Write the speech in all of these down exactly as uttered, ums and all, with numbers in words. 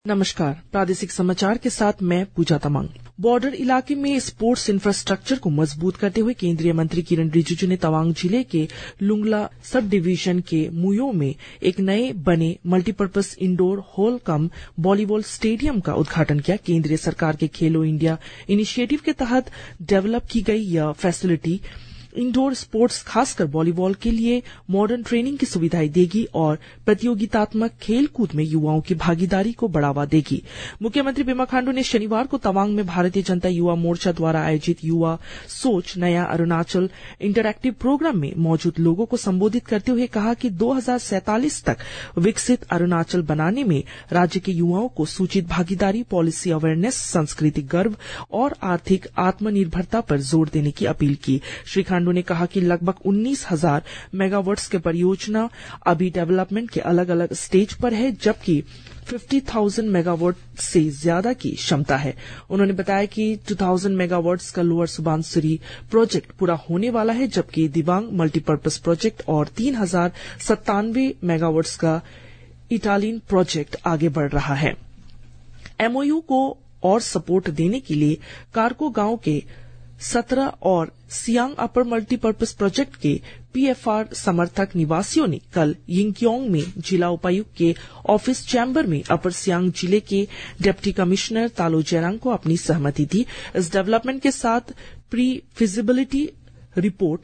नमस्कार, प्रादेशिक समाचार के साथ मैं पूजा तमांग। बॉर्डर इलाके में स्पोर्ट्स इंफ्रास्ट्रक्चर को मजबूत करते हुए केंद्रीय मंत्री किरण रिजिजू ने तवांग जिले के लुंगला सब डिवीजन के मुयो में एक नए बने multipurpose indoor hall cum volleyball stadium का उद्घाटन किया। केंद्रीय सरकार के खेलो इंडिया इनिशिएटिव के तहत डेवलप की गई यह फैसिलिटी इंडोर स्पोर्ट्स खासकर वॉलीबॉल के लिए मॉडर्न ट्रेनिंग की सुविधाएं देगी और प्रतियोगितात्मक खेलकूद में युवाओं की भागीदारी को बढ़ावा देगी। मुख्यमंत्री पेमा खांडू ने शनिवार को तवांग में भारतीय जनता युवा मोर्चा द्वारा आयोजित युवा सोच नया अरुणाचल इंटरएक्टिव प्रोग्राम में मौजूद लोगों को संबोधित करते हुए कहा कि दो हजार सैंतालीस तक विकसित अरुणाचल बनाने में राज्य के युवाओं को सूचित भागीदारी, पॉलिसी अवेयरनेस, सांस्कृतिक गर्व और आर्थिक आत्मनिर्भरता पर जोर देने की अपील की। श्री खांडू ने कहा कि लगभग उन्नीस हजार मेगावाट्स के परियोजना अभी डेवलपमेंट के अलग अलग स्टेज पर है, जबकि पचास हज़ार मेगावाट से ज्यादा की क्षमता है। उन्होंने बताया कि दो हज़ार मेगावाट्स का लोअर सुबनसिरी प्रोजेक्ट पूरा होने वाला है, जबकि दिबांग मल्टीपर्पज प्रोजेक्ट और तीन हजार सत्तानवे मेगावाट्स का इटालियन प्रोजेक्ट आगे बढ़ रहा है। एमओयू को और सपोर्ट देने के लिए कारको गांव के सत्रह और सियांग अपर मल्टीपर्पज प्रोजेक्ट के पीएफआर समर्थक निवासियों ने कल यिंगक्योंग में जिला उपायुक्त के ऑफिस चैम्बर में अपर सियांग जिले के डिप्टी कमिश्नर तालो जेरांग को अपनी सहमति दी। इस डेवलपमेंट के साथ प्री फिजिबिलिटी रिपोर्ट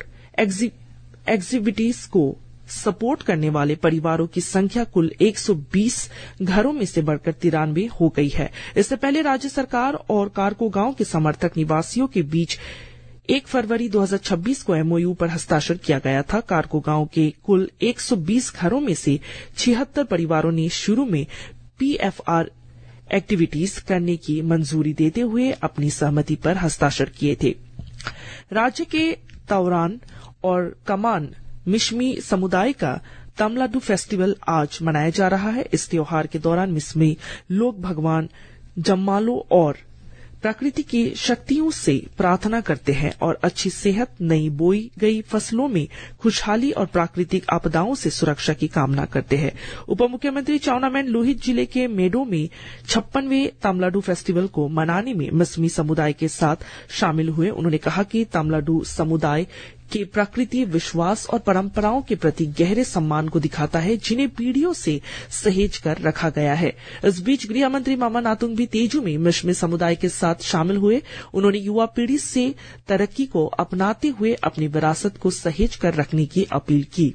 एग्जीबिटीज को सपोर्ट करने वाले परिवारों की संख्या कुल एक सौ बीस घरों में से बढ़कर तिरानवे हो गई है। इससे पहले राज्य सरकार और कारको गांव के समर्थक निवासियों के बीच एक फरवरी दो हजार छब्बीस को एमओयू पर हस्ताक्षर किया गया था। कारको गांव के कुल एक सौ बीस घरों में से छिहत्तर परिवारों ने शुरू में पीएफआर एक्टिविटीज करने की मंजूरी देते हुए अपनी सहमति पर हस्ताक्षर किए थे। राज्य के तवरान और कमान मिश्मी समुदाय का तमलाडू फेस्टिवल आज मनाया जा रहा है। इस त्योहार के दौरान मिश्मी लोग भगवान जम्मालो और प्रकृति की शक्तियों से प्रार्थना करते हैं और अच्छी सेहत, नई बोई गई फसलों में खुशहाली और प्राकृतिक आपदाओं से सुरक्षा की कामना करते हैं। उप मुख्यमंत्री चाउना मैन लोहित जिले के मेडो में छप्पनवें तमलाडू फेस्टिवल को मनाने में मिश्मी समुदाय के साथ शामिल हुए। उन्होंने कहा कि तमलाडू समुदाय के प्रकृति, विश्वास और परंपराओं के प्रति गहरे सम्मान को दिखाता है, जिन्हें पीढ़ियों से सहेज कर रखा गया है। इस बीच गृह मंत्री मामा नातुंग भी तेजू में मिश्मी समुदाय के साथ शामिल हुए। उन्होंने युवा पीढ़ी से तरक्की को अपनाते हुए अपनी विरासत को सहेज कर रखने की अपील की।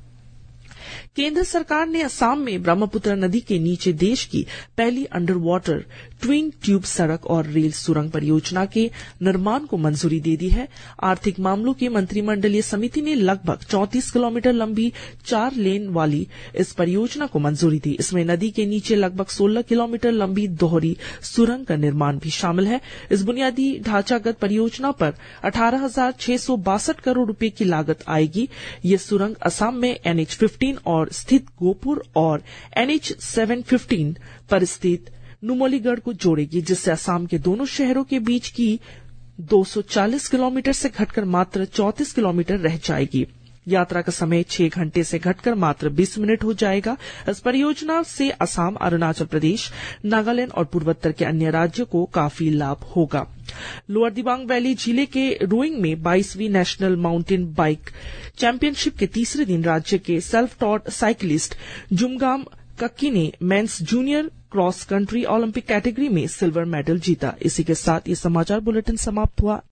केंद्र सरकार ने असम में ब्रह्मपुत्र नदी के नीचे देश की पहली अंडर वाटर ट्विन ट्यूब सड़क और रेल सुरंग परियोजना के निर्माण को मंजूरी दे दी है। आर्थिक मामलों की मंत्रिमंडलीय समिति ने लगभग चौंतीस किलोमीटर लंबी चार लेन वाली इस परियोजना को मंजूरी दी। इसमें नदी के नीचे लगभग सोलह किलोमीटर लंबी दोहरी सुरंग का निर्माण भी शामिल है। इस बुनियादी ढांचागत परियोजना पर अठारह हजार छह सौ बासठ करोड़ रुपए की लागत आएगी। ये सुरंग असम में एनएच पंद्रह और स्थित गोपुर और एनएच सात सौ पंद्रह पर स्थित नुमलीगढ़ को जोड़ेगी, जिससे असम के दोनों शहरों के बीच की दो सौ चालीस किलोमीटर से घटकर मात्र चौंतीस किलोमीटर रह जाएगी। यात्रा का समय छह घंटे से घटकर मात्र बीस मिनट हो जाएगा। इस परियोजना से असम, अरुणाचल प्रदेश, नागालैंड और पूर्वोत्तर के अन्य राज्यों को काफी लाभ होगा। लोअर दिबांग वैली जिले के रोइंग में बाईसवीं नेशनल माउंटेन बाइक चैंपियनशिप के तीसरे दिन राज्य के self taught cyclist Jumgam Kakki ने men's junior cross country Olympic category में सिल्वर मेडल जीता। इसी के साथ ये समाचार बुलेटिन समाप्त हुआ।